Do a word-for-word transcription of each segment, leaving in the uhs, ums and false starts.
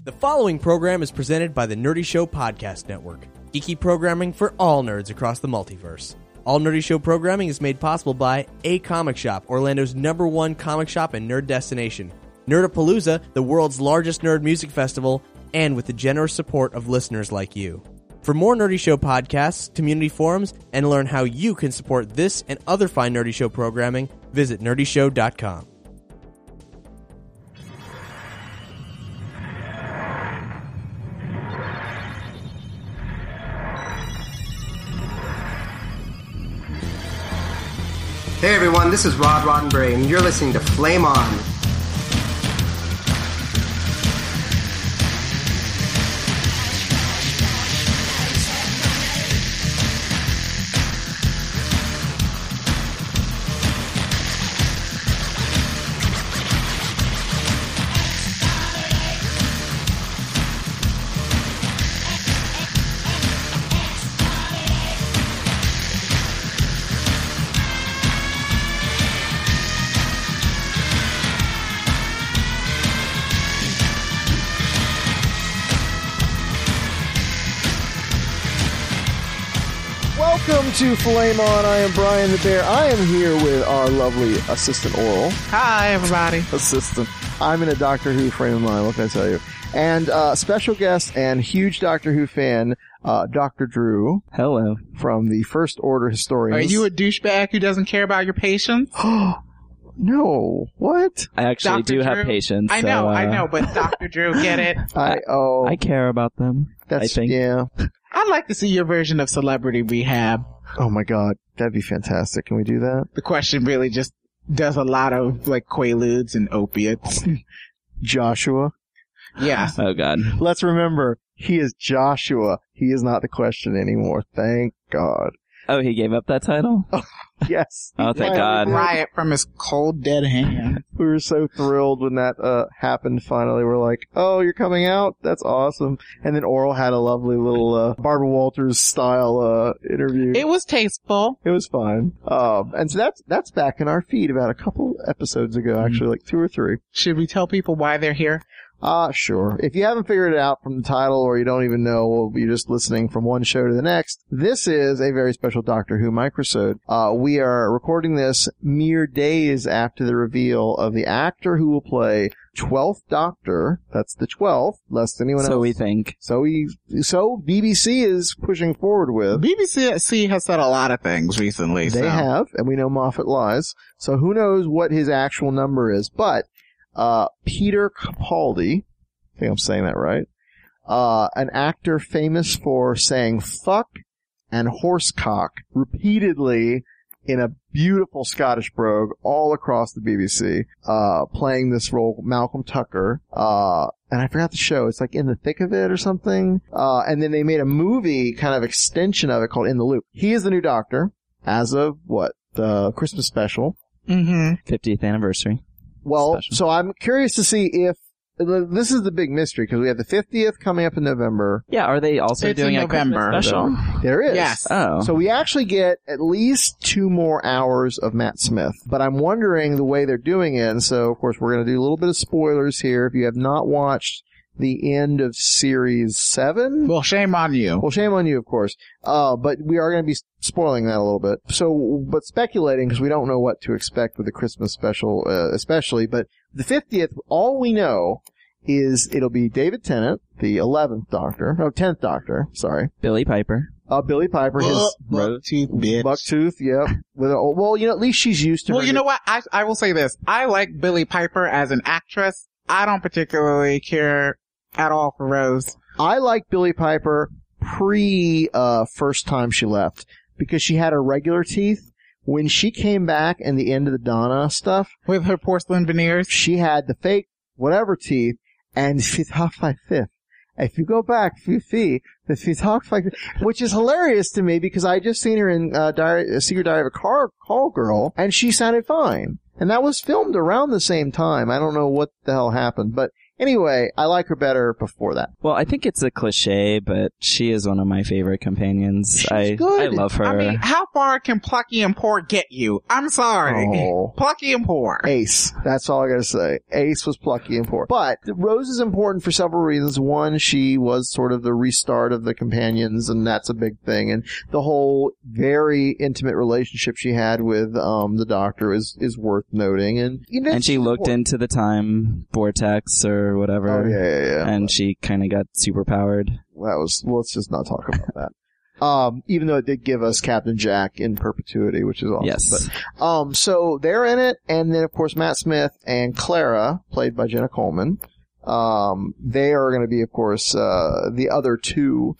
The following program is presented by the Nerdy Show Podcast Network. Geeky programming for all nerds across the multiverse. All Nerdy Show programming is made possible by A Comic Shop, Orlando's number one comic shop and nerd destination. Nerdapalooza, the world's largest nerd music festival, and with the generous support of listeners like you. For more Nerdy Show podcasts, community forums, and learn how you can support this and other fine Nerdy Show programming, visit nerdy show dot com. Hey everyone, this is Rod Roddenberry, and you're listening to Flame On. Welcome to Flame On. I am Brian the Bear. I am here with our lovely assistant Oral. Hi, everybody. Assistant. I'm in a Doctor Who frame of mind, what can I tell you? And uh special guest and huge Doctor Who fan, uh Doctor Drew. Hello. From the First Order Historians. Are you a douchebag who doesn't care about your patients? No. What? I actually Doctor do Drew? have patients. I know, so, uh, I know, but Doctor Drew, get it? I, oh. I care about them. That's, I think. yeah. I'd like to see your version of Celebrity Rehab. Oh my god. That'd be fantastic. Can we do that? The question really just does a lot of, like, Quaaludes and opiates. Joshua. Yeah. Oh god. Let's remember, he is Joshua. He is not the question anymore. Thank God. Oh, he gave up that title? Yes. Oh, thank God. Riot from his cold, dead hand. We were so thrilled when that uh happened finally. We're like, oh, you're coming out? That's awesome. And then Oral had a lovely little uh Barbara Walters style uh interview. It was tasteful. It was fine. Um and so that's that's back in our feed about a couple episodes ago, actually, like two or three. Should we tell people why they're here? Ah, uh, sure. If you haven't figured it out from the title or you don't even know, well, you're just listening from one show to the next, this is a very special Doctor Who microsode. Uh, we are recording this mere days after the reveal of the actor who will play twelfth Doctor. That's the twelfth, lest anyone else. So we think. So we, so B B C is pushing forward with. B B C has said a lot of things recently. They so. have, and we know Moffat lies. So who knows what his actual number is, but Uh, Peter Capaldi, I think I'm saying that right, uh, an actor famous for saying fuck and horsecock repeatedly in a beautiful Scottish brogue all across the B B C, uh, playing this role, Malcolm Tucker, uh, and I forgot the show, it's like In the Thick of It or something, uh, and then they made a movie kind of extension of it called In the Loop. He is the new Doctor, as of, what, the Christmas special. Mm-hmm. fiftieth anniversary. Well, Special. so I'm curious to see if this is the big mystery because we have the fiftieth coming up in November. Yeah, are they also It's doing in a Christmas November. special? There is. Yes. Oh. So we actually get at least two more hours of Matt Smith. But I'm wondering the way they're doing it. And so, of course, we're going to do a little bit of spoilers here. If you have not watched the end of series seven. Well, shame on you. Well, shame on you, of course. Uh, but we are going to be spoiling that a little bit. So, but speculating because we don't know what to expect with the Christmas special, uh, especially. But the fiftieth, all we know is it'll be David Tennant, the eleventh Doctor, no, tenth Doctor, sorry. Billy Piper. Uh, Billy Piper, his Bucktooth bitch. Bucktooth, yep. With a, well, you know, at least she's used to Well, her. you know what? I I will say this. I like Billy Piper as an actress. I don't particularly care at all for Rose. I like Billy Piper pre, uh, first time she left because she had her regular teeth. When she came back in the end of the Donna stuff, With her porcelain veneers. she had the fake whatever teeth and she talked like this. If you go back, you see that she talks like this, which is hilarious to me because I just seen her in, uh, Diary, Secret Diary of a Car, Call Girl and she sounded fine. And that was filmed around the same time. I don't know what the hell happened, but Anyway, I like her better before that. Well, I think it's a cliche, but she is one of my favorite companions. She's I good. I love her. I mean, how far can Plucky and Poor get you? I'm sorry. Oh. Plucky and Poor. Ace. That's all I gotta say. Ace was plucky and poor. But Rose is important for several reasons. One, she was sort of the restart of the companions, and that's a big thing. And the whole very intimate relationship she had with um the Doctor is is worth noting. And you know, and she looked into the time vortex or whatever. Oh yeah, yeah, yeah. And she kind of got super powered. That was. Well, let's just not talk about that. Um, even though it did give us Captain Jack in perpetuity, which is awesome. Yes. But, um, so they're in it, and then of course Matt Smith and Clara, played by Jenna Coleman, um, they are going to be, of course, uh, the other two.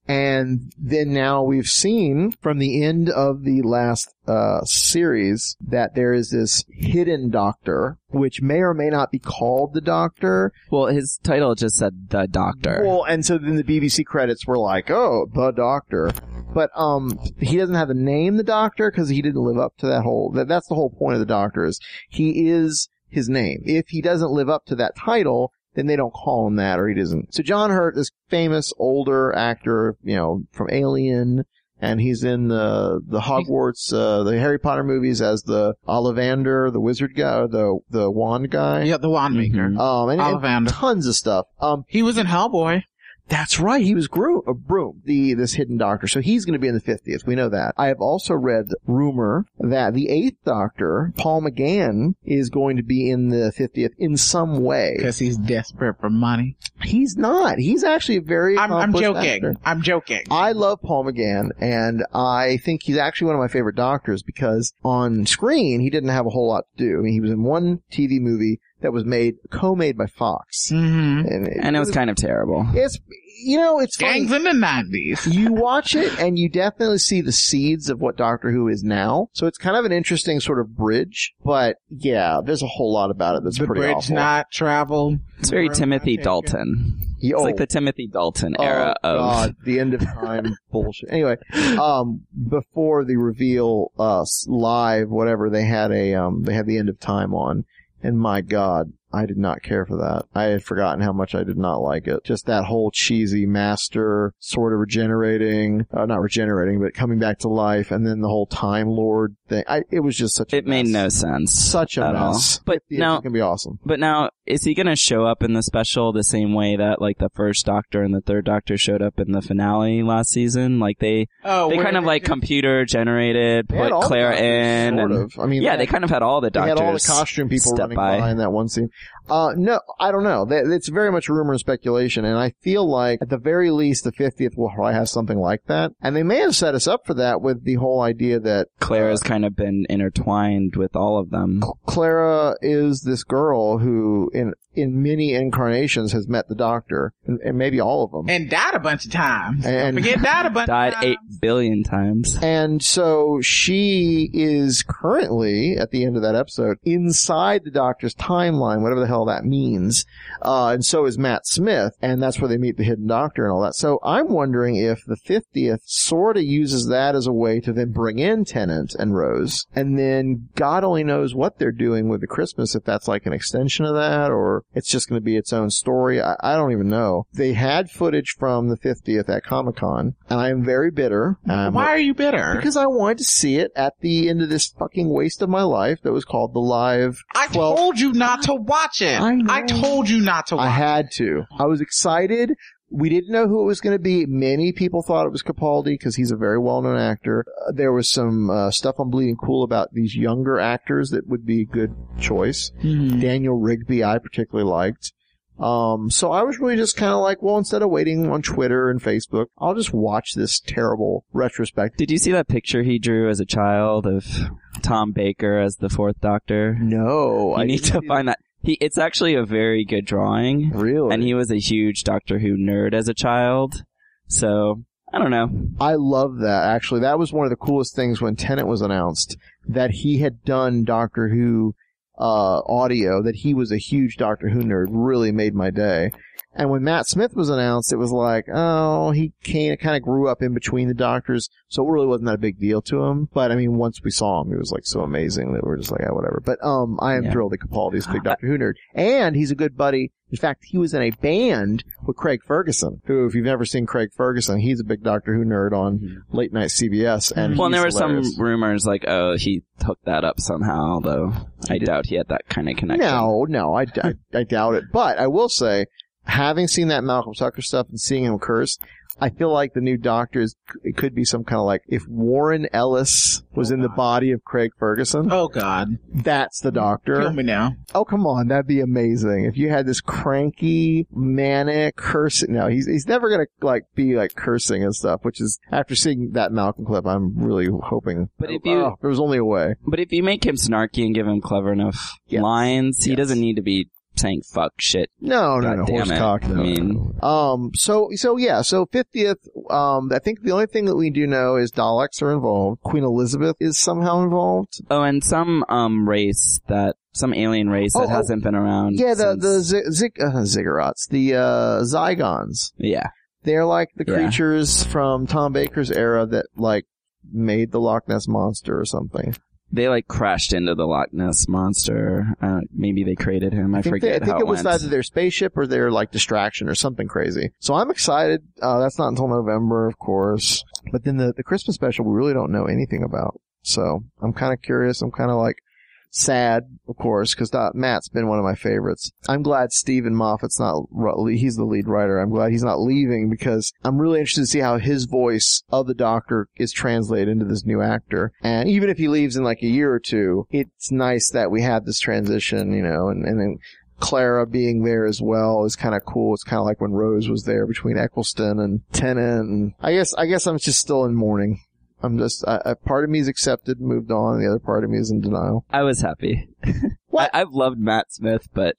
And then now we've seen from the end of the last uh series that there is this hidden Doctor, which may or may not be called the Doctor. Well, his title just said the Doctor. Well, and so then the B B C credits were like, oh, the Doctor. But um he doesn't have the name the Doctor because he didn't live up to that whole, that, that's the whole point of the Doctor, is he is his name. If he doesn't live up to that title, then they don't call him that, or he doesn't. So John Hurt, this famous older actor, you know, from Alien, and he's in the the Hogwarts, uh, the Harry Potter movies as the Ollivander, the wizard guy, or the the wand guy. Yeah, the wand maker. Mhm. Um, and, and Ollivander. tons of stuff. Um, He was in Hellboy. That's right. He was Groom, uh, Broom, the this hidden Doctor. So he's going to be in the fiftieth. We know that. I have also read rumor that the eighth Doctor, Paul McGann, is going to be in the fiftieth in some way. Because he's desperate for money. He's not. He's actually a very I'm, I'm accomplished joking. actor. I'm joking. I love Paul McGann, and I think he's actually one of my favorite Doctors because on screen he didn't have a whole lot to do. I mean, he was in one T V movie that was made, co-made by Fox. Mm-hmm. And it, and it was kind of terrible. It's, you know, it's Gangs funny. in the nineties. You watch it and you definitely see the seeds of what Doctor Who is now. So it's kind of an interesting sort of bridge. But yeah, there's a whole lot about it that's The pretty bridge awful. not traveled. It's very Where Timothy I take it. Dalton. He- It's oh, like the Timothy Dalton oh, era of. God, the end of time bullshit. Anyway, um, before the reveal, uh, s- live, whatever, they had a, um, they had the end of time on. And my God, I did not care for that. I had forgotten how much I did not like it. Just that whole cheesy master sort of regenerating, uh, not regenerating, but coming back to life, and then the whole Time Lord thing. I, it was just such a It made mess. no sense. Such a at all. mess. But fiftieth now- is gonna be awesome. But now, is he going to show up in the special the same way that, like, the first Doctor and the third Doctor showed up in the finale last season? Like, they Oh, they where kind of, like, just- computer generated, They had put all the Claire doctors, in. sort and, of. I mean, yeah, they they kind of had all the They Doctors. had all the costume people step running by. by in that one scene. Uh, no, I don't know. They- It's very much rumor and speculation, and I feel like at the very least the fiftieth will probably have something like that. And they may have set us up for that with the whole idea that Claire uh, has kind of been intertwined with all of them. Clara is this girl who in in many incarnations has met the Doctor, and, and maybe all of them. And died a bunch of times. And- Forget died a bunch Died of times. eight billion times. And so she is currently, at the end of that episode, inside the Doctor's timeline, whatever the hell that means. Uh, and so is Matt Smith, and that's where they meet the hidden Doctor and all that. So I'm wondering if the fiftieth sort of uses that as a way to then bring in Tennant and Rose, and then God only knows what they're doing with the Christmas, if that's like an extension of that, or it's just going to be its own story. I, I don't even know. They had footage from the fiftieth at Comic-Con, and I am very bitter. Um, Why are you bitter? because I wanted to see it at the end of this fucking waste of my life that was called the live I twelve. told you not to watch it. I know. I told you not to watch I had to. I was excited. We didn't know who it was going to be. Many people thought it was Capaldi because he's a very well-known actor. Uh, there was some uh, stuff on Bleeding Cool about these younger actors that would be a good choice. it. Daniel Rigby I particularly liked. Um, so I was really just kind of like, well, instead of waiting on Twitter and Facebook, I'll just watch this terrible retrospect. Did you see that picture he drew as a child of Tom Baker as the fourth Doctor? No. You I need didn't to see find that. He, it's actually a very good drawing. that. Really? And he was a huge Doctor Who nerd as a child. So, I don't know. I love that, actually. That was one of the coolest things when Tennant was announced, that he had done Doctor Who uh audio, that he was a huge Doctor Who nerd, really made my day. And when Matt Smith was announced, it was like, oh, he kind of grew up in between the doctors, so it really wasn't that a big deal to him. But I mean, once we saw him, he was like so amazing that we're just like, oh, whatever. But um, I am Yeah. thrilled that Capaldi's a big Doctor Who nerd, and he's a good buddy. In fact, he was in a band with Craig Ferguson, who, if you've never seen Craig Ferguson, he's a big Doctor Who nerd on late night C B S. And Well, and he's there were hilarious. some rumors like, oh, he hooked that up somehow, though I doubt he had that kind of connection. No, no, I, I, I doubt it. But I will say, having seen that Malcolm Tucker stuff and seeing him curse, I feel like the new Doctor is, it could be some kind of like, if Warren Ellis was in the body of Craig Ferguson, Oh God. that's the Doctor. Kill me now. Oh, come on. That'd be amazing. If you had this cranky, manic, cursing. No, he's, he's never gonna, like, be, like, cursing and stuff, which is, after seeing that Malcolm clip, I'm really hoping. But if you- oh, there was only a way. But if you make him snarky and give him clever enough Yes. lines, he Yes. doesn't need to be saying fuck shit. No, no, God no. damn Horse it. cock. No, I mean- no. Um, so, so yeah, so fiftieth, um, I think the only thing that we do know is Daleks are involved. Queen Elizabeth is somehow involved. Oh, and some um race that some alien race that Oh, oh. hasn't been around. Yeah, the, since- the zig, zig, uh, ziggurats, the, uh, Zygons. yeah. They're like the Yeah. creatures from Tom Baker's era that, like, made the Loch Ness Monster or something. They like crashed into the Loch Ness monster. Uh, maybe they created him. I, I think, forget they, I think how it was went. either their spaceship or their, like, distraction or something crazy. So I'm excited. Uh, that's not until November, of course. But then the, the Christmas special we really don't know anything about. So I'm kind of curious. I'm kind of, like, sad, of course, because Matt's been one of my favorites. I'm glad Stephen Moffat's not, he's the lead writer. I'm glad he's not leaving because I'm really interested to see how his voice of the Doctor is translated into this new actor. And even if he leaves in like a year or two, it's nice that we have this transition, you know, and, and then Clara being there as well is kind of cool. It's kind of like when Rose was there between Eccleston and Tennant. And I guess, I guess I'm just still in mourning. I'm just, I, I, part of me is accepted, moved on, and the other part of me is in denial. I was happy. What? I, I've loved Matt Smith, but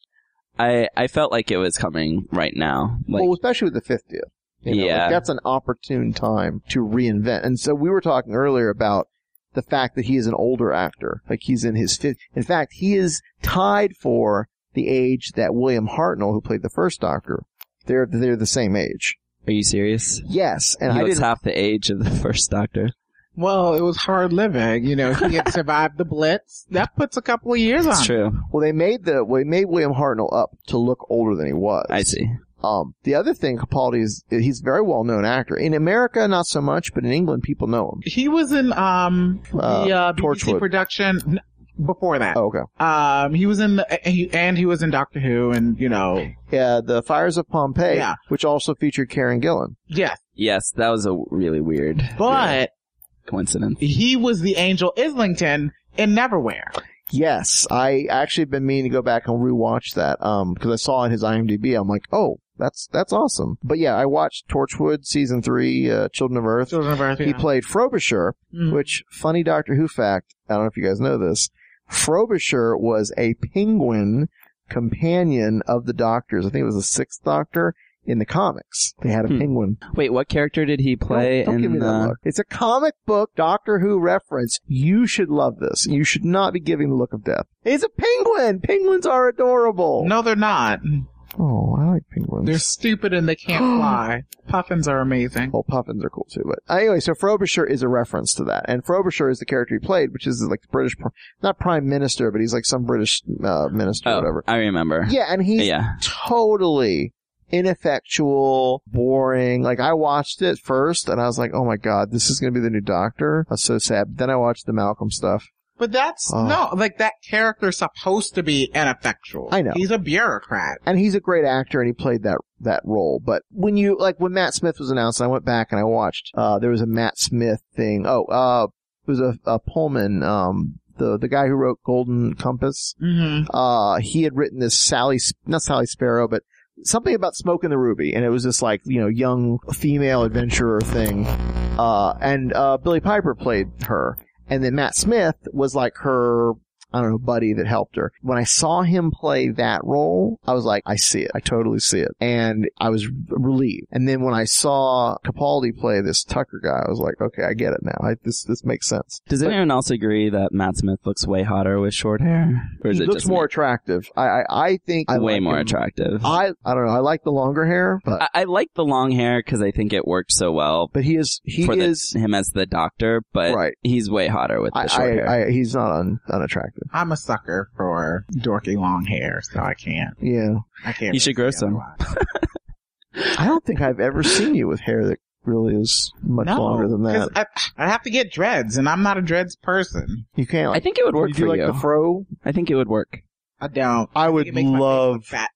I I felt like it was coming right now. Like, well, especially with the fiftieth. You know, Yeah. like that's an opportune time to reinvent. And so we were talking earlier about the fact that he is an older actor. Like he's in his fifth. In fact, he is tied for the age that William Hartnell, who played the first Doctor, they're, they're the same age. are you serious? Yes. And he I was didn't, half the age of the first Doctor. Well, it was hard living. You know, he had survived the Blitz. That puts a couple of years on. It's true. well, they made the, well, they made William Hartnell up to look older than he was. I see. Um, the other thing, Capaldi is, he's a very well-known actor. In America, not so much, but in England, people know him. He was in um Uh, the uh, B B C Torchwood. production n- before that. Oh, okay. Um, he was in the, he, and he was in Doctor Who, and you know, Yeah, the Fires of Pompeii, Yeah. which also featured Karen Gillan. yes. Yes, that was a really weird But coincidence. he was the Angel Islington in Neverwhere. Yes, I actually have been meaning to go back and rewatch that, um, because I saw in his IMDb, I'm like, oh, that's, that's awesome. But yeah, I watched Torchwood season three, uh, Children of Earth. Children of Earth. He yeah. played Frobisher, Mhm. which, funny Doctor Who fact, I don't know if you guys know this, Frobisher was a penguin companion of the Doctors. I think it was the sixth Doctor in the comics. They had a Hmm. penguin. Wait, what character did he play Don't, don't in give me the... that look. It's a comic book Doctor Who reference. You should love this. You should not be giving the look of death. It's a penguin. Penguins are adorable. No, they're not. Oh, I like penguins. They're stupid and they can't fly. Puffins are amazing. Well, puffins are cool too, but anyway, so Frobisher is a reference to that, and Frobisher is the character he played, which is like the British, pr- not prime minister, but he's like some British uh, minister or Oh, whatever. I remember. Yeah, and he's Yeah. totally ineffectual, boring. Like I watched it first, and I was like, "Oh my god, this is going to be the new Doctor." I was so sad. But then I watched the Malcolm stuff. But that's, Oh. no, like that character's supposed to be ineffectual. I know. He's a bureaucrat. And he's a great actor, and he played that that role. But when you like when Matt Smith was announced, I went back and I watched. Uh, there was a Matt Smith thing. Oh, uh, it was a, a Pullman. Um, the the guy who wrote Golden Compass. Mm-hmm. Uh, he had written this Sally, not Sally Sparrow, but something about Smoking the Ruby, and it was this like you know young female adventurer thing. Uh, and uh, Billie Piper played her. And then Matt Smith was like her, I don't know, buddy that helped her. When I saw him play that role, I was like, I see it. I totally see it. And I was relieved. And then when I saw Capaldi play this Tucker guy, I was like, okay, I get it now. I, this this makes sense. Does but, anyone else agree that Matt Smith looks way hotter with short hair? Or is he it looks just more me? attractive. I, I, I think I way like more him. attractive. I I don't know. I like the longer hair, but I, I like the long hair because I think it worked so well. but he is he for is the, him as the doctor, but right. he's way hotter with the I, short I, hair. I, he's not un, unattractive. I'm a sucker for dorky long hair, so I can't. Yeah, I can't. You should grow some. I don't think I've ever seen you with hair that really is much no, longer than that. I, I have to get dreads, and I'm not a dreads person. You can't. Like, I think it would work you for do like you. the fro. I think it would work. I don't. I would It makes my face love. look fat.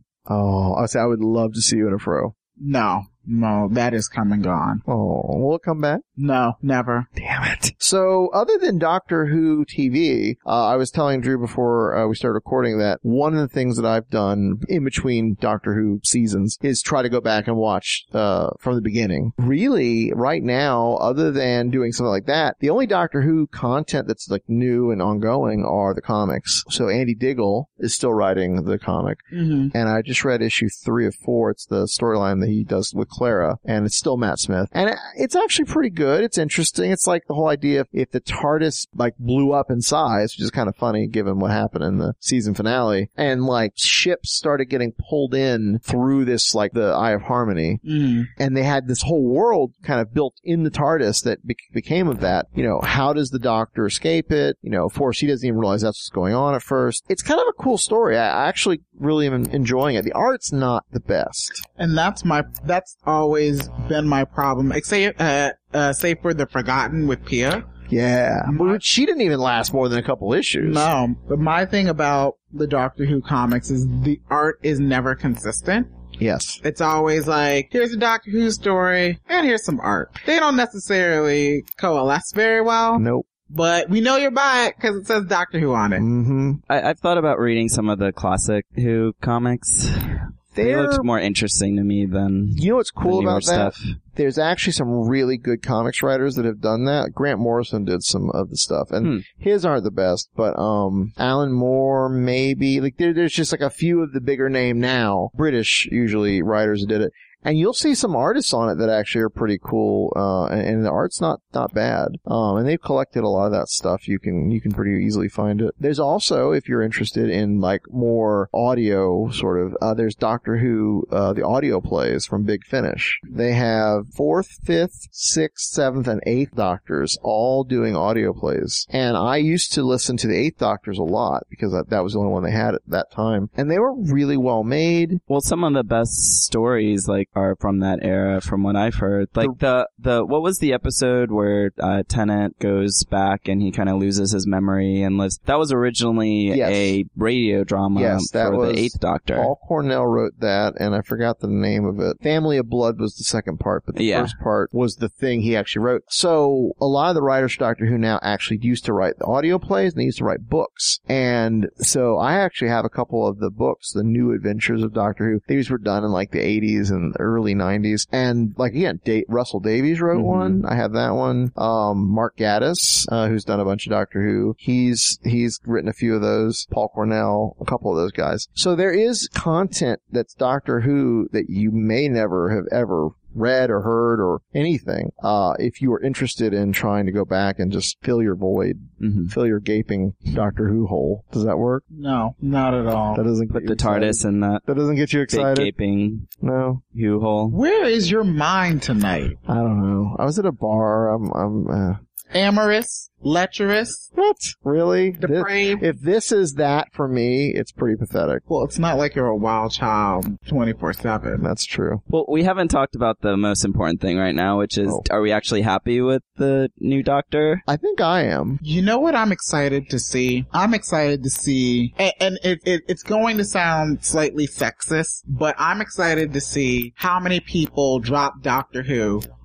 Oh, I would say I would love to see you in a fro. No, no, that is come and gone. Oh, will it come back? No, never. Damn it. So, other than Doctor Who T V, uh, I was telling Drew before uh, we started recording that one of the things that I've done in between Doctor Who seasons is try to go back and watch uh, from the beginning. Really, right now, other than doing something like that, the only Doctor Who content that's like new and ongoing are the comics. So, Andy Diggle is still writing the comic. Mm-hmm. And I just read issue three of four. It's the storyline that he does with Clara, and it's still Matt Smith. And it, it's actually pretty good. It's interesting. It's like the whole idea of if the TARDIS like blew up in size, which is kind of funny given what happened in the season finale, and like ships started getting pulled in through this like the Eye of Harmony, Mm-hmm. and they had this whole world kind of built in the TARDIS that be- became of that. You know, how does the Doctor escape it? You know, of course, he doesn't even realize that's what's going on at first. It's kind of a cool story. I, I actually really am enjoying it. The art's not the best. And that's my, that's always been my problem. Except, uh, uh, say for The Forgotten with Pia. Yeah. My- But she didn't even last more than a couple issues. No, but my thing about the Doctor Who comics is the art is never consistent. Yes. It's always like, here's a Doctor Who story, and here's some art. They don't necessarily coalesce very well, Nope. but we know you're by it because it says Doctor Who on it. Mm-hmm. I, I've thought about reading some of the classic Who comics. They They're, looked more interesting to me than you know what's cool the newer about that? stuff. There's actually some really good comics writers that have done that. Grant Morrison did some of the stuff, and Hmm. his aren't the best, but um, Alan Moore maybe. Like there, there's just like a few of the bigger name now, British usually writers that did it. And you'll see some artists on it that actually are pretty cool, uh, and, and the art's not, not bad. Um, and they've collected a lot of that stuff. You can, you can pretty easily find it. There's also, if you're interested in like more audio sort of, uh, there's Doctor Who, uh, the audio plays from Big Finish. They have fourth, fifth, sixth, seventh, and eighth Doctors all doing audio plays. And I used to listen to the eighth Doctors a lot because that, that was the only one they had at that time. And they were really well made. Well, some of the best stories, like, are from that era, from what I've heard. Like the, the, what was the episode where, uh, Tennant goes back and he kind of loses his memory and lives? That was originally Yes. a radio drama Yes, that for was the Eighth Doctor. Paul Cornell wrote that, and I forgot the name of it. Family of Blood was the second part, but the Yeah. first part was the thing he actually wrote. So a lot of the writers for Doctor Who now actually used to write the audio plays, and they used to write books. And so I actually have a couple of the books, the New Adventures of Doctor Who. These were done in like the eighties and early nineties. And like again, da- Russell Davies wrote Mhm. one. I have that one. Um, Mark Gatiss, uh, who's done a bunch of Doctor Who. He's, he's written a few of those. Paul Cornell, a couple of those guys. So there is content that's Doctor Who that you may never have ever read or heard or anything, uh, if you are interested in trying to go back and just fill your void, Mm-hmm. fill your gaping Doctor Who hole. Does that work? No, not at all. That doesn't Put get the you excited? TARDIS in that That doesn't get you big excited? gaping No. Who hole. Where is your mind tonight? I don't know. I was at a bar. I'm, I'm, uh, Amorous? Lecherous? what? Really? This- Depraved? if this is that for me, it's pretty pathetic. Well, it's not like you're a wild child twenty-four seven. That's true. Well, we haven't talked about the most important thing right now, which is, Oh. are we actually happy with the new Doctor? I think I am. You know what I'm excited to see? I'm excited to see, and, and it, it, it's going to sound slightly sexist, but I'm excited to see how many people drop Doctor Who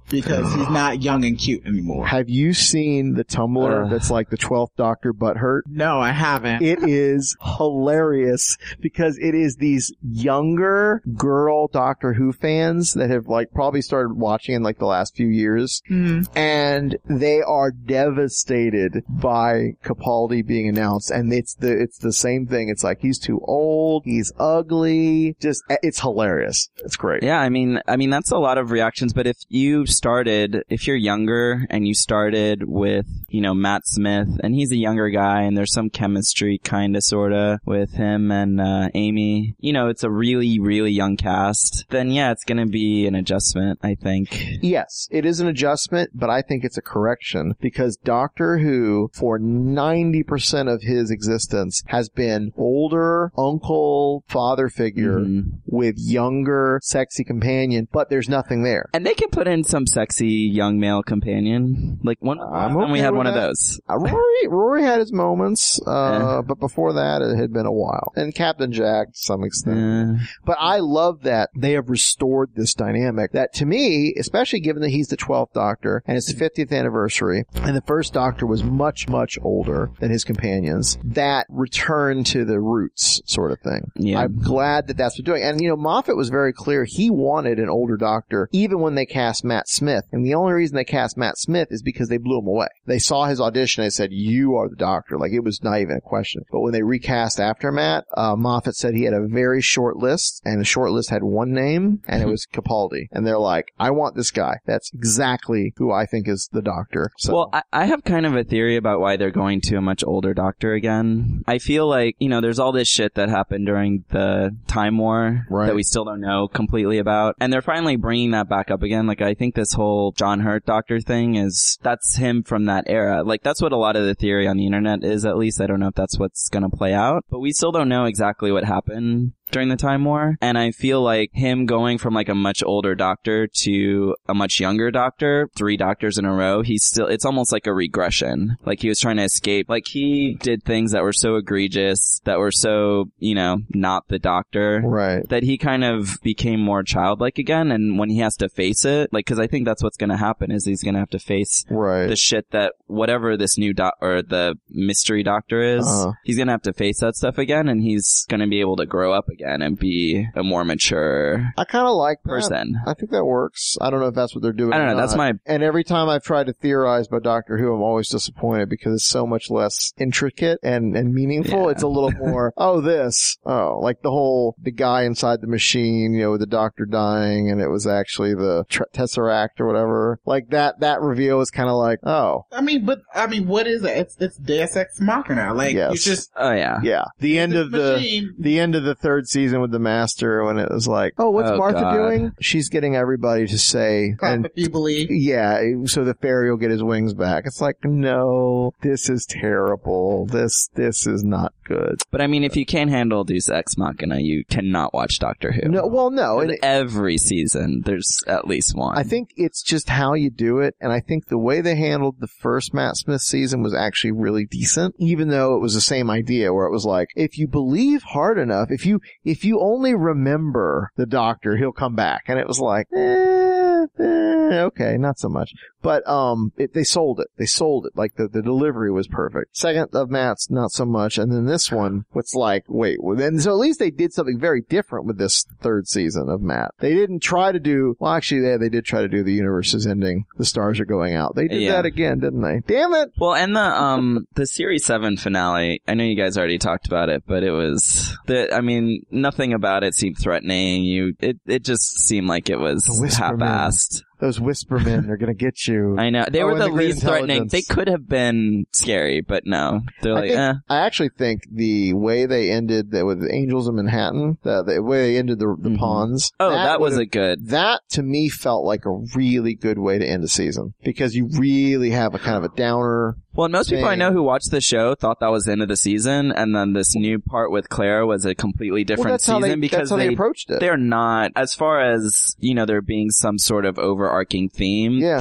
because he's not young and cute anymore. Have you seen the Tumblr Uh. that's like the twelfth Doctor Butthurt? No, I haven't. It is hilarious because it is these younger girl Doctor Who fans that have like probably started watching in like the last few years, Mhm. and they are devastated by Capaldi being announced. And it's the it's the same thing. It's like he's too old, he's ugly. Just it's hilarious. It's great. Yeah, I mean, I mean that's a lot of reactions. But if you started, if you're younger and you started with, you know, Matt Smith, and he's a younger guy, and there's some chemistry, kind of, sorta, with him and uh, Amy. You know, it's a really, really young cast. Then yeah, it's gonna be an adjustment, I think. Yes, it is an adjustment, but I think it's a correction because Doctor Who, for ninety percent of his existence, has been older uncle, father figure Mhm. with younger, sexy companion, but there's nothing there. And they can put in some sexy young male companion. Like one, I'm and we okay had with one of that. those. Uh, Rory, Rory had his moments, uh, Yeah. but before that, it had been a while. And Captain Jack, to some extent. Uh, But I love that they have restored this dynamic that to me, especially given that he's the twelfth Doctor and it's the fiftieth anniversary and the first Doctor was much, much older than his companions, that return to the roots sort of thing. Yeah. I'm glad that that's what they're doing. And, you know, Moffat was very clear. He wanted an older Doctor even when they cast Matt Smith. And the only reason they cast Matt Smith is because they blew him away. They saw his audition and they said, you are the Doctor. Like, it was not even a question. But when they recast after Matt, uh, Moffat said he had a very short list, and the short list had one name, and it was Capaldi. And they're like, I want this guy. That's exactly who I think is the Doctor. So, Well, I, I have kind of a theory about why they're going to a much older Doctor again. I feel like, you know, there's all this shit that happened during the Time War Right. that we still don't know completely about. And they're finally bringing that back up again. Like, I think this whole John Hurt Doctor thing is, that's him from that era. Like, that's what a lot of the theory on the internet is, at least. I don't know if that's what's going to play out. But we still don't know exactly what happened during the Time War. And I feel like him going from like a much older Doctor to a much younger Doctor, three Doctors in a row, he's still, it's almost like a regression. Like he was trying to escape. Like he did things that were so egregious, that were so, you know, not the Doctor. right. That he kind of became more childlike again. And when he has to face it, like, cause I think that's what's gonna happen is he's gonna have to face Right. the shit that whatever this new doc or the mystery Doctor is, Uh-huh. he's gonna have to face that stuff again, and he's gonna be able to grow up again and be a more mature I kind of like that. person. I think that works. I don't know if that's what they're doing. I don't or know. That's not. my And every time I've tried to theorize about Doctor Who, I'm always disappointed because it's so much less intricate and, and meaningful. Yeah. It's a little more, oh, this. Oh, like the whole, the guy inside the machine, you know, with the Doctor dying, and it was actually the tr- Tesseract or whatever. Like that, that reveal was kind of like, oh, I mean, but, I mean, what is it? It's, it's Deus Ex Machina. Like, Yes. you just, oh yeah. yeah. The end this of the, machine, the end of the third season with the Master when it was like, oh, what's Oh, Martha God. doing? She's getting everybody to say, clap and if you believe. yeah, so the fairy will get his wings back. It's like, no, this is terrible. This, this is not good. But I mean, if you can't handle Deus Ex Machina, you cannot watch Doctor Who. No, well, no. And And every season, there's at least one. I think it's just how you do it. And I think the way they handled the first Matt Smith season was actually really decent, even though it was the same idea where it was like, if you believe hard enough, if you, if you only remember the Doctor, he'll come back. And it was like, eh, eh, okay, not so much. But, um, it, they sold it. They sold it. Like the, the delivery was perfect. Second of Matt's, not so much. And then this one, it's like, wait, well, then, so at least they did something very different with this third season of Matt. They didn't try to do, well, actually, they, they did try to do the universe is ending. The stars are going out. They did Yeah. that again, didn't they? Damn it! Well, and the um the series seven finale, I know you guys already talked about it, but it was the I mean, nothing about it seemed threatening. You it it just seemed like it was The Whispermen. half-assed. Those Whispermen are gonna get you. I know. They Oh, were and the, the Great least threatening. Intelligence. They could have been scary, but no. They're I like, think- eh. I actually think the way they ended the, with Angels of Manhattan, the, the way they ended the, the Mhm. pawns. Oh, that, was would've- a good. That to me felt like a really good way to end a season because you really have a kind of a downer. Well, and most people I thing. know who watched the show thought that was the end of the season, and then this new part with Claire was a completely different well, that's season how they, because that's how they, they approached it. they're not, as far as, you know, there being some sort of overarching theme, Yeah. there's not.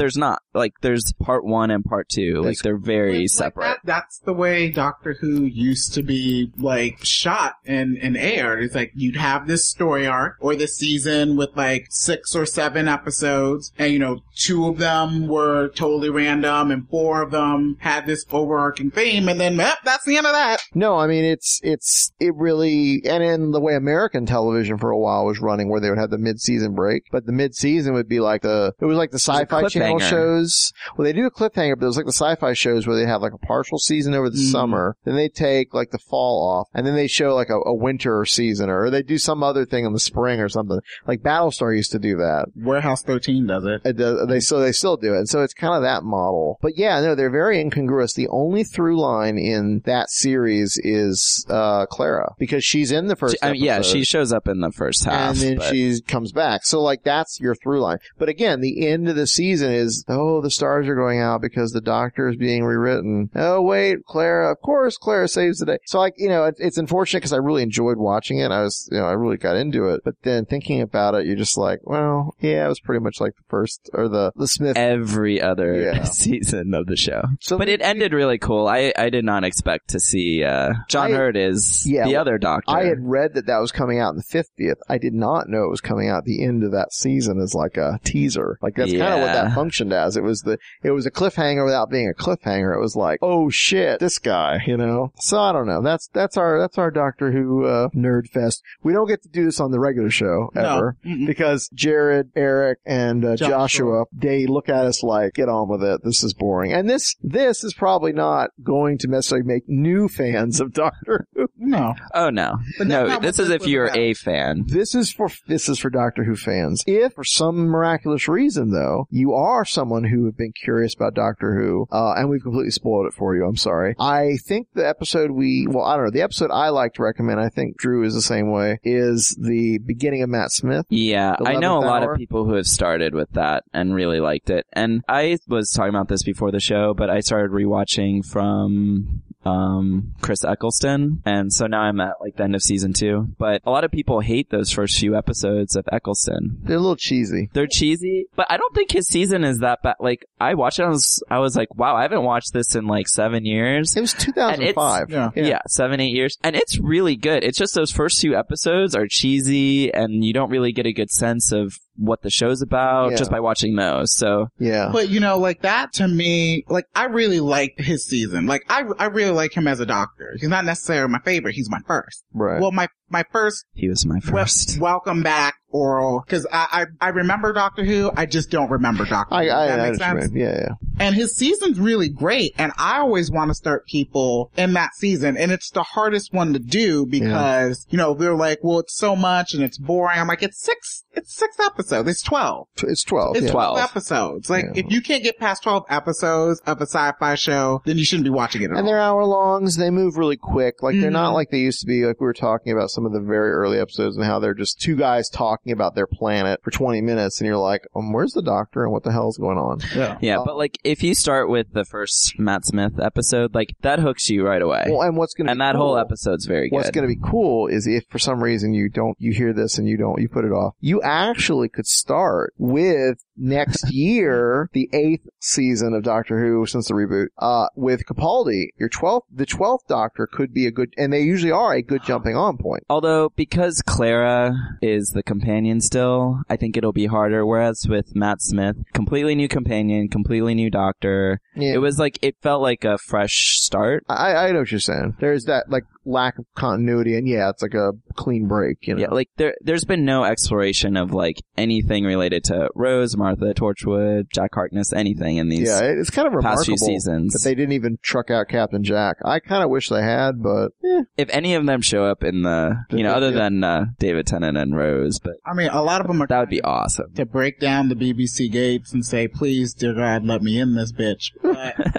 like there's part one and part two. Like they're very Like, separate. Like that, that's the way Doctor Who used to be, like, shot and, and aired. It's like you'd have this story arc or this season with like six or seven episodes, and you know, two of them were totally random and four of them had this overarching theme, and then eh, that's the end of that. No, I mean, it's, it's, it really, and in the way American television for a while was running, where they would have the mid-season break, but the mid-season would be like the, it was like the sci-fi channel shows. Well, they do a cliffhanger, but it was like the sci-fi shows where they have like a partial season over the mm. summer, then they take like the fall off, and then they show like a, a winter season, or they do some other thing in the spring or something. Like Battlestar used to do that. Warehouse thirteen does it. It does, they, so they still do it. And so it's kind of that model. But yeah, no, they're very incongruous. The only through line in that series is, uh, Clara, because she's in the first she, I mean, yeah, she shows up in the first half. And then but... she comes back. So like that's your through line. But again, the end of the season is, oh, the stars are going out because the Doctor is being rewritten. Oh, wait, Clara, of course Clara saves the day. So like, you know, it, it's unfortunate because I really enjoyed watching it. I was, you know, I really got into it. But then thinking about it, you're just like, well, yeah, it was pretty much like the first, or the, the Smith. Every other yeah. season of the show. So but it ended really cool. I, I did not expect to see, uh, John I, Hurt is yeah, the other Doctor. I had read that that was coming out in the fiftieth. I did not know it was coming out at the end of that season as like a teaser. Like that's yeah. kind of what that functioned as. It was the, it was a cliffhanger without being a cliffhanger. It was like, oh shit, this guy, you know? So I don't know. That's, that's our, that's our Doctor Who, uh, nerd fest. We don't get to do this on the regular show ever no. because Jared, Eric, and uh, Joshua. Joshua, they look at us like, get on with it. This is boring. And this, this is probably not going to necessarily make new fans of Doctor Who. No. Oh no. No, this is if you're about. a fan. This is for, this is for Doctor Who fans. If for some miraculous reason though, you are someone who have been curious about Doctor Who, uh, and we've completely spoiled it for you, I'm sorry. I think the episode we, well, I don't know, the episode I like to recommend, I think Drew is the same way, is the beginning of Matt Smith. Yeah, I know a lot hour. of people who have started with that and really liked it. And I was talking about this before the show, but I started rewatching from um Chris Eccleston, and so now I'm at like the end of season two. But a lot of people hate those first few episodes of Eccleston. They're a little cheesy. They're cheesy, but I don't think his season is that bad. Like I watched it, I was I was like, wow, I haven't watched this in like seven years. It was two thousand five. Yeah. yeah, yeah, seven, eight years, and it's really good. It's just those first few episodes are cheesy, and you don't really get a good sense of what the show's about yeah. just by watching those. So yeah, but you know, like that to me, like I really liked his season. Like I, I really like him as a Doctor. He's not necessarily my favorite. He's my first. Right. Well, my my first. He was my first. Wel- welcome back, Oral. Because I, I I remember Doctor Who. I just don't remember Doctor I, Who. I, Does that I, make I sense? Yeah, yeah. And his season's really great. And I always want to start people in that season. And it's the hardest one to do because, yeah. you know, they're like, well, it's so much and it's boring. I'm like, it's six, it's six episodes. It's twelve. It's twelve. It's yeah. twelve episodes. Like, yeah. if you can't get past twelve episodes of a sci-fi show, then you shouldn't be watching it at and all. And they're hour longs. They move really quick. Like, mm-hmm. they're not like they used to be. Like, we were talking about some of the very early episodes and how they're just two guys talking about their planet for twenty minutes. And you're like, um, where's the Doctor and what the hell's going on? Yeah. Yeah, um, but like, if you start with the first Matt Smith episode, like, that hooks you right away. Well, and what's going to And that cool, whole episode's very good. What's going to be cool is if for some reason you don't, you hear this and you don't, you put it off, you actually could start with next year, the eighth season of Doctor Who since the reboot, uh, with Capaldi. Your twelfth, the twelfth Doctor could be a good, and they usually are a good jumping on point. Although, because Clara is the companion still, I think it'll be harder, whereas with Matt Smith, completely new companion, completely new Doctor. Yeah. It was like, it felt like a fresh start. I, I know what you're saying. There's that, like, lack of continuity, and yeah, it's like a clean break, you know? Yeah, like, there, there's been no exploration of, like, anything related to Rose, Martha, Torchwood, Jack Harkness, anything in these yeah, it's kind of past few remarkable seasons. that they didn't even truck out Captain Jack. I kind of wish they had, but eh. If any of them show up in the, you know, other than uh, David Tennant and Rose, but I mean, a lot of them are that would be awesome to break down the B B C gates and say, "Please, dear God, let me in this bitch." But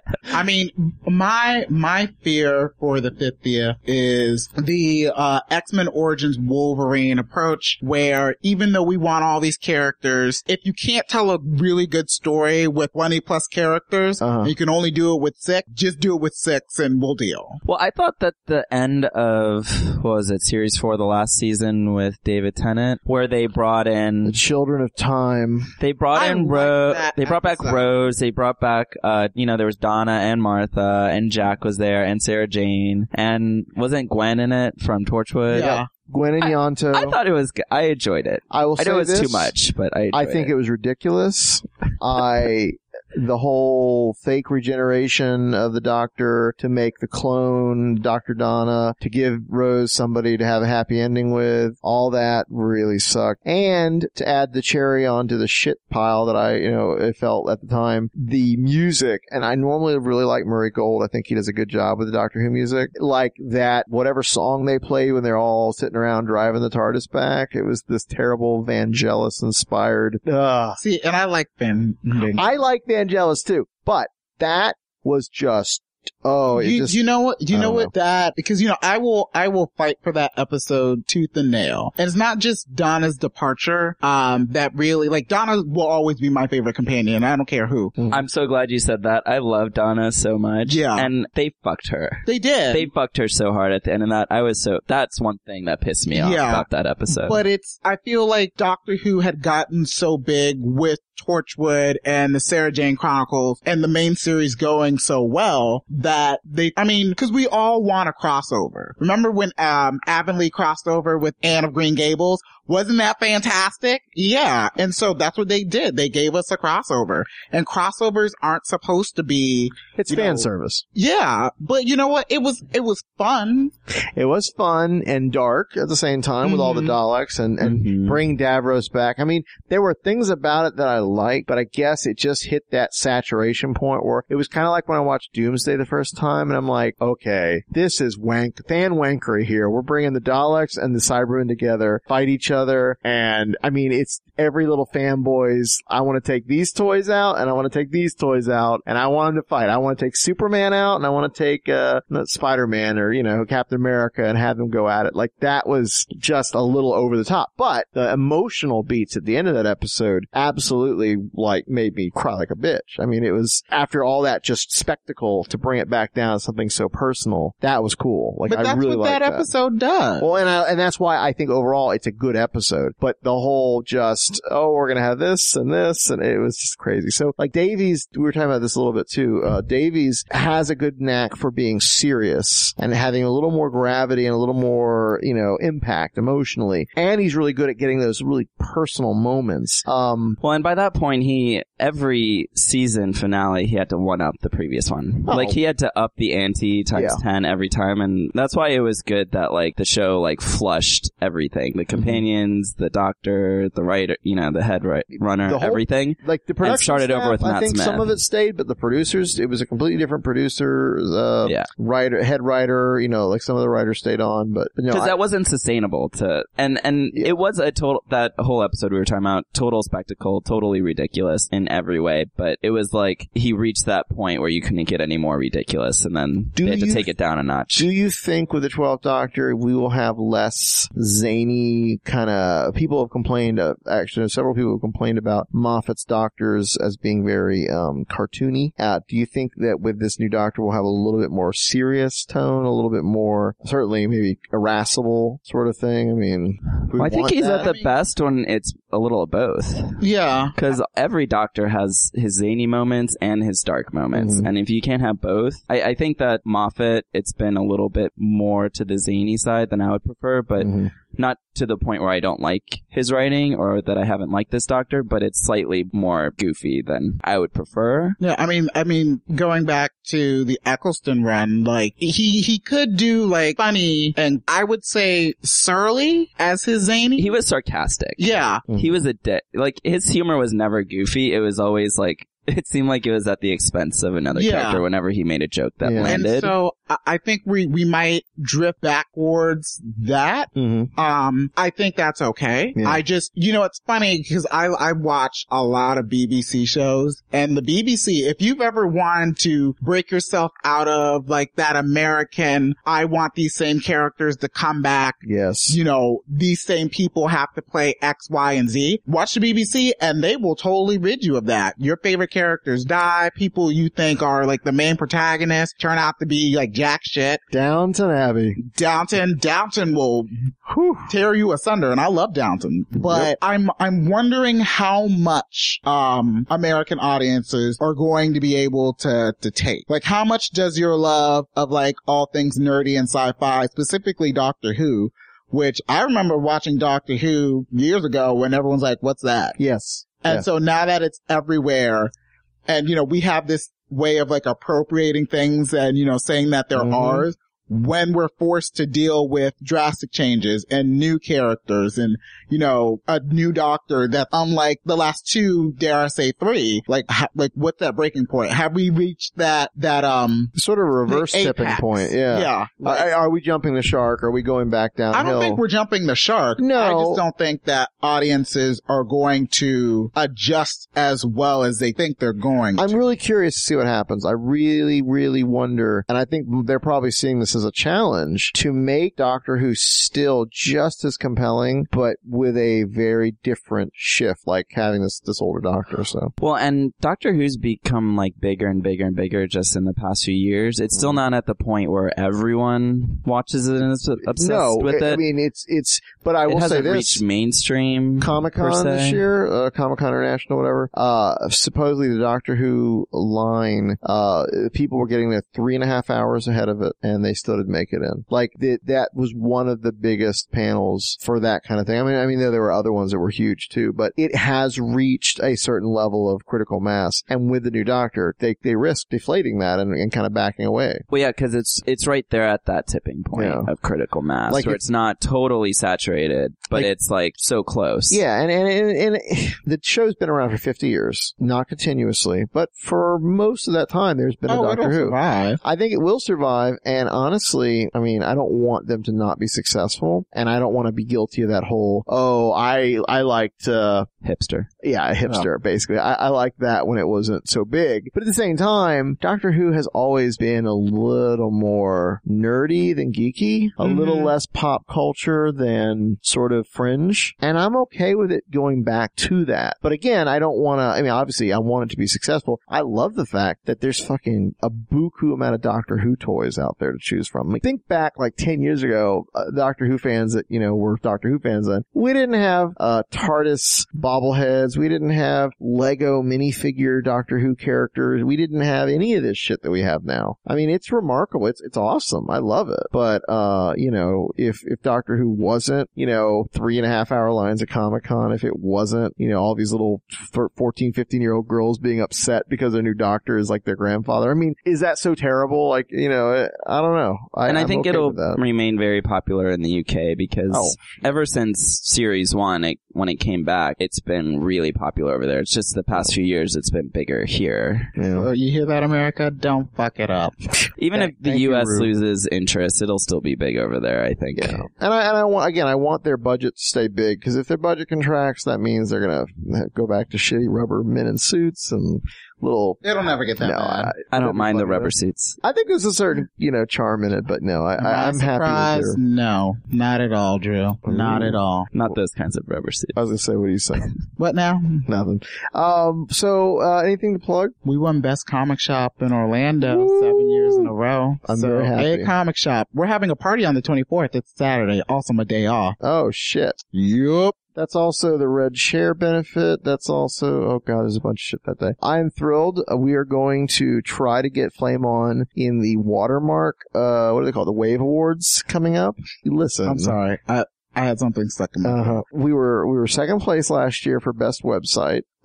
I mean, my my fear for the fiftieth is the uh X-Men Origins Wolverine approach, where even though we want all these characters, if you can't tell a really good story with twenty plus characters, Uh-huh. and you can only do it with six, just do it with six and we'll deal. Well, I thought that the end of, what was it, series four, the last season with David Tennant, where they brought The in, Children of Time. they brought I in liked Rose, that they brought back episode. Rose, they brought back, uh, you know, there was Donna and Martha, and Jack was there, and Sarah Jane, and wasn't Gwen in it from Torchwood? Yeah. Gwen and Yonto. I thought it was, g- I enjoyed it. I will I say know it's this. too much, but I I enjoyed think it. it was ridiculous. I, the whole fake regeneration of the Doctor to make the clone Doctor Donna, to give Rose somebody to have a happy ending with, all that really sucked. And to add the cherry onto the shit pile that I, you know, it felt at the time, the music, and I normally really like Murray Gold. I think he does a good job with the Doctor Who music. Like that, whatever song they play when they're all sitting around driving the TARDIS back, it was this terrible Vangelis inspired, ugh. See, and I like Ben. ben. I like Vangelis too, but that was just, oh, it you, just, you know what? You I know don't what? know. That because you know I will I will fight for that episode tooth and nail. And it's not just Donna's departure. Um, that really like Donna will always be my favorite companion. I don't care who. I'm so glad you said that. I love Donna so much. Yeah. And they fucked her. They did. They fucked her so hard at the end of that. I was so, that's one thing that pissed me off Yeah. about that episode. But it's, I feel like Doctor Who had gotten so big with Torchwood and the Sarah Jane Chronicles and the main series going so well that they, I mean, cause we all want a crossover. Remember when, um, Avonlea crossed over with Anne of Green Gables? Wasn't that fantastic? Yeah. And so that's what they did. They gave us a crossover. And crossovers aren't supposed to be, it's you fan know, service. yeah. But you know what? It was, it was fun. It was fun and dark at the same time with all the Mhm. Daleks and, and Mhm. bring Davros back. I mean, there were things about it that I liked, but I guess it just hit that saturation point where it was kind of like when I watched Doomsday the first time and I'm like, okay, this is wank, fan wankery here. We're bringing the Daleks and the Cybermen together, fight each other. And I mean, it's every little fanboy's, I want to take these toys out and I want to take these toys out and I want them to fight. I want to take Superman out and I want to take, uh, not Spider-Man or, you know, Captain America and have them go at it. Like that was just a little over the top, but the emotional beats at the end of that episode absolutely like made me cry like a bitch. I mean, it was after all that just spectacle to bring it back down to something so personal. That was cool. Like But I that's really what liked that that. episode does. Well, and I, and that's why I think overall it's a good episode. But the whole just, oh, we're gonna have this and this, and it was just crazy. So, like Davies, we were talking about this a little bit too. Uh, Davies has a good knack for being serious and having a little more gravity and a little more, you know, impact emotionally. And he's really good at getting those really personal moments. Um, Well, and by that point, he, every season finale, he had to one up the previous one. Oh. Like, he had to up the ante times Yeah. ten every time, and that's why it was good that, like, the show, like, flushed everything. The companions, the doctor, the writer, you know, the head ri- runner, The whole- everything. like the production started over staff, with I Matt think Smith. some of it stayed, but the producers, it was a completely different producer, uh, Yeah. writer, head writer, you know, like some of the writers stayed on, but, but no, Because I- that wasn't sustainable to, and, and Yeah. it was a total, that whole episode we were talking about, total spectacle, totally ridiculous in every way, but it was like, he reached that point where you couldn't get any more ridiculous, and then Do they had to you- take it down a notch. Do you think with the twelfth Doctor we will have less zany kind of, people have complained, uh, actually several people have complained about Moffat's Doctors as being very um cartoony. Uh, do you think that with this new Doctor we'll have a little bit more serious tone, a little bit more, certainly maybe irascible sort of thing? I mean, we Well, I think want he's that. at the best when it's a little of both. Yeah. Because every Doctor has his zany moments and his dark moments. Mhm. And if you can't have both, I, I think that Moffat, it's been a little bit more to the zany side than I would prefer, but Mhm. not to the point where I don't like his writing or that I haven't liked this Doctor, but it's slightly more goofy than I would prefer. Yeah, I mean, I mean, going back to the Eccleston run, like, he, he could do, like, funny and I would say surly as his zany. He was sarcastic. Yeah. He was a dick. Like, his humor was never goofy. It was always like, it seemed like it was at the expense of another Yeah. character whenever he made a joke that Yeah. landed. And so I, I think we, we might drift backwards that. Mm-hmm. Um, I think that's okay. Yeah. I just, you know, it's funny because I, I watch a lot of B B C shows, and the B B C, if you've ever wanted to break yourself out of like that American, I want these same characters to come back. Yes. You know, these same people have to play X, Y, and Z. Watch the B B C and they will totally rid you of that. Your favorite characters die. People you think are like the main protagonists turn out to be like jack shit. Downton Abbey. Downton, Downton will whew, tear you asunder, and I love Downton. But yep. I'm, I'm wondering how much, um, American audiences are going to be able to, to take. Like, how much does your love of like all things nerdy and sci-fi, specifically Doctor Who, which I remember watching Doctor Who years ago when everyone's like, what's that? Yes. And yeah. so now that it's everywhere, and, you know, we have this way of like appropriating things and, you know, saying that they're mm-hmm. ours, when we're forced to deal with drastic changes and new characters and, you know, a new doctor that unlike the last two, dare I say three, like, ha- like what's that breaking point? Have we reached that, that, um, sort of reverse tipping apex? point? Yeah. Yeah. Like, are, are we jumping the shark? Are we going back downhill? I don't think we're jumping the shark. No. I just don't think that audiences are going to adjust as well as they think they're going I'm to. really curious to see what happens. I really, really wonder, and I think they're probably seeing this as a challenge to make Doctor Who still just as compelling, but with a very different shift, like having this this older Doctor. So well, and Doctor Who's become like bigger and bigger and bigger just in the past few years. It's still not at the point where everyone watches it and is obsessed no, with it. I mean, it's it's. But I it will say hasn't this: reached mainstream. Comic-Con this year, uh, Comic-Con International, whatever. Uh, supposedly the Doctor Who line, uh, people were getting there three and a half hours ahead of it, and they still didn't make it in. Like the, that was one of the biggest panels for that kind of thing. I mean, I mean, there, there were other ones that were huge too, but it has reached a certain level of critical mass. And with the new Doctor, they they risk deflating that and, and kind of backing away. Well, yeah, because it's it's right there at that tipping point yeah. of critical mass, like where it's, it's not totally saturated, but like, it's like so close. Yeah, and, and and and the show's been around for fifty years, not continuously, but for most of that time, there's been oh, a Doctor it'll Who. Survive. I think it will survive, and honestly, I mean, I don't want them to not be successful, and I don't want to be guilty of that whole, oh, I, I liked, uh, hipster. Yeah, a hipster, oh. basically. I, I liked that when it wasn't so big. But at the same time, Doctor Who has always been a little more nerdy than geeky, a mm-hmm. little less pop culture than sort of fringe, and I'm okay with it going back to that. But again, I don't want to, I mean, obviously, I want it to be successful. I love the fact that there's fucking a buku amount of Doctor Who toys out there to choose from. Like, think back like ten years ago, uh, Doctor Who fans that, you know, were Doctor Who fans then, we didn't have, uh, TARDIS bobbleheads. We didn't have Lego minifigure Doctor Who characters. We didn't have any of this shit that we have now. I mean, it's remarkable. It's, it's awesome. I love it. But, uh, you know, if, if Doctor Who wasn't, you know, three and a half hour lines at Comic-Con, if it wasn't, you know, all these little fourteen, fifteen year old girls being upset because their new doctor is like their grandfather. I mean, is that so terrible? Like, you know, I don't know. I, and I I'm think okay it'll with that. remain very popular in the U K because oh. ever since series one, it, when it came back, it's been really popular over there. It's just the past few years it's been bigger here. Yeah. Well, you hear that, America? Don't fuck it up. Even Thank, if the thank U S you, loses interest, it'll still be big over there, I think. Yeah. And I, and I want, again, I want their budget to stay big, because if their budget contracts, that means they're gonna go back to shitty rubber men in suits and little... It'll never get that no, bad. I, I don't mind the rubber suits. I think there's a certain, you know, charm in it, but no, I, I, I'm happy with their... No, not at all, Drew. Not at all. Not those kinds of rubber suits. I was gonna say, what do you say? What now? Nothing. Um, so, uh, anything to plug? We won Best Comic Shop in Orlando Woo! seven years in a row. I'm so, very happy. Hey, Comic Shop. We're having a party on the twenty-fourth. It's Saturday. Also my day off. Oh, shit. Yup. That's also the Red Share benefit. That's also, oh god, there's a bunch of shit that day. I'm thrilled. Uh, we are going to try to get Flame On in the Watermark, uh, what do they call it? The Wave Awards coming up. Listen. I'm sorry. I, I had something stuck in my uh-huh. We were, we were second place last year for best website. Uh,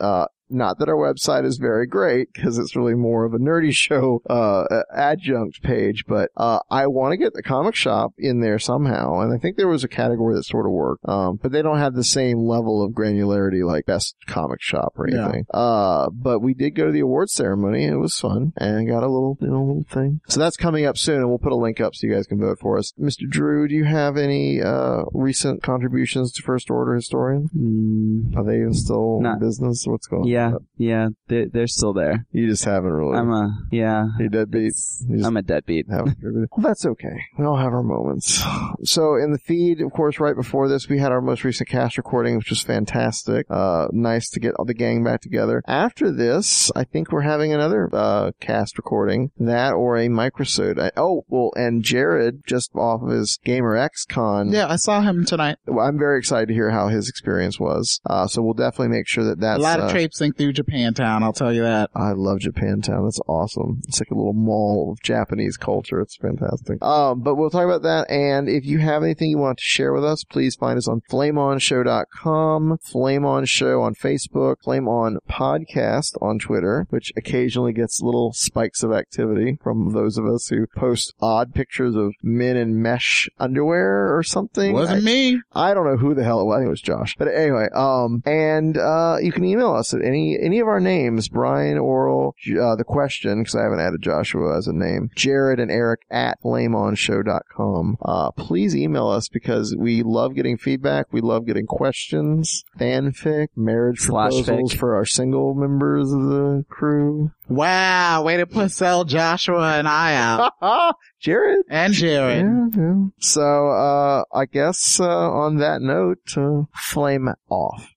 Not that our website is very great, because it's really more of a Nerdy Show uh adjunct page, but uh I want to get the comic shop in there somehow, and I think there was a category that sort of worked, um but they don't have the same level of granularity like Best Comic Shop or anything. Yeah. Uh but we did go to the awards ceremony, and it was fun, and got a little, you know, little thing. So that's coming up soon, and we'll put a link up so you guys can vote for us. Mister Drew, do you have any uh recent contributions to First Order Historian? Mm, Are they even still not, in business? What's going yeah, on? Yeah, yeah, they're, they're still there. You just haven't really. I'm a, yeah. You deadbeat. You I'm a deadbeat. well, that's okay. We all have our moments. So in the feed, of course, right before this, we had our most recent cast recording, which was fantastic. Uh, nice to get all the gang back together. After this, I think we're having another, uh, cast recording. That or a microsode. I, oh, well, and Jared, just off of his GamerX Con. Yeah, I saw him tonight. Well, I'm very excited to hear how his experience was. Uh, so we'll definitely make sure that that's... A lot of uh, traipsing through Japantown, I'll tell you that. I love Japantown. That's awesome. It's like a little mall of Japanese culture. It's fantastic. Um, but we'll talk about that. And if you have anything you want to share with us, please find us on flame on show dot com, Flame On Show on Facebook, Flame On Podcast on Twitter, which occasionally gets little spikes of activity from those of us who post odd pictures of men in mesh underwear or something. Wasn't I, me. I don't know who the hell it was. I think it was Josh. But anyway, um, and, uh, you can email us at any, any of our names, Brian, Oral, uh, The Question, because I haven't added Joshua as a name, Jared and Eric at flame on show dot com. Uh, please email us because we love getting feedback. We love getting questions, fanfic, marriage Slash proposals fic. for our single members of the crew. Wow, way to put sell Joshua and I out. Jared. And Jared. Yeah, yeah. So, uh, I guess, uh, on that note, uh, flame off.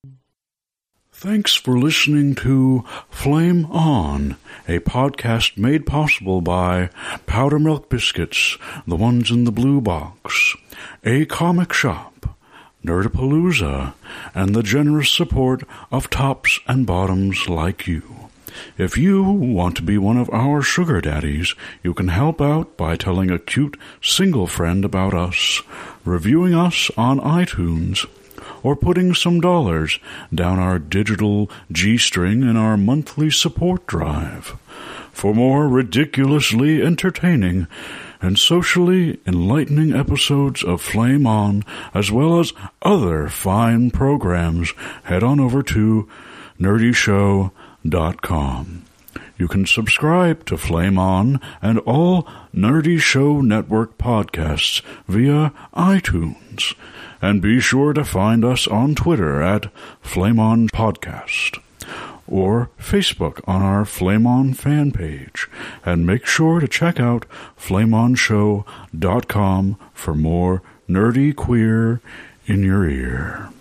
Thanks for listening to Flame On, a podcast made possible by Powder Milk Biscuits, the ones in the blue box, A Comic Shop, Nerdapalooza, and the generous support of tops and bottoms like you. If you want to be one of our sugar daddies, you can help out by telling a cute single friend about us, reviewing us on iTunes, or putting some dollars down our digital G-string in our monthly support drive. For more ridiculously entertaining and socially enlightening episodes of Flame On, as well as other fine programs, head on over to nerdy show dot com. You can subscribe to Flame On and all Nerdy Show Network podcasts via iTunes. And be sure to find us on Twitter at Flame On Podcast or Facebook on our Flame On fan page. And make sure to check out flame on show dot com for more nerdy queer in your ear.